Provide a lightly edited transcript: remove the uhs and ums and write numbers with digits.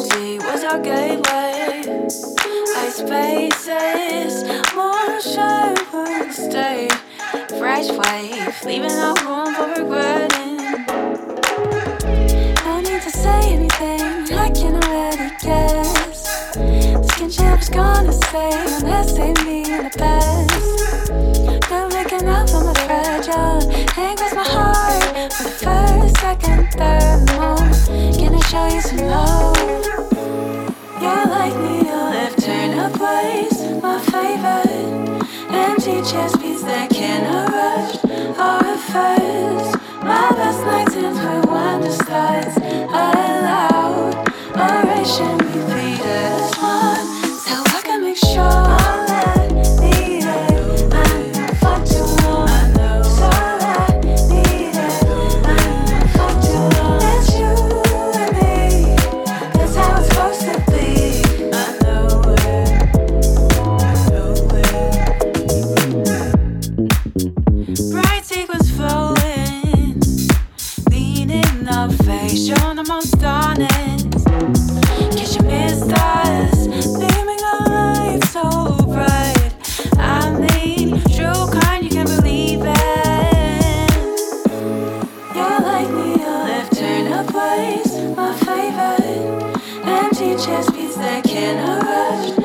empty was our gateway. Like spaces, more sharp would stay. Fresh wave, leaving no room for regretting. No need to say anything, I can already guess. The kinship was gonna stay, and that saved me in the past. Been waking up from a fragile, angers my heart for the first, second, third, more. Can I show you some love? You're like needle if turn up ways, my favorite. Empty chest beats that cannot rush or reverse. My best nights ends where wonder starts. I allow oration repeat as one, so I can make sure all that needed. I know for too long. I know so I need it. I know for too long. It's you and me. That's how it's supposed to be. I know it. Bright sequence flowing, leaning up face, showing the most honest. Catch you missed us, beaming a light so bright. I mean, true kind, you can believe it. You're like needle if turn up ways, my favorite. Empty chest beats that cannot rush